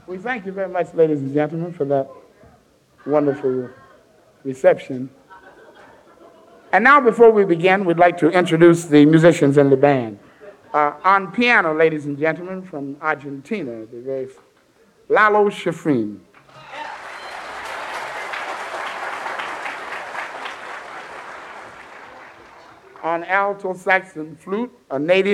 We thank you very much, ladies and gentlemen, for that wonderful reception. And now, before we begin, we'd like to introduce the musicians in the band. On piano, ladies and gentlemen, from Argentina, the very Lalo Schifrin. On alto sax and flute, a native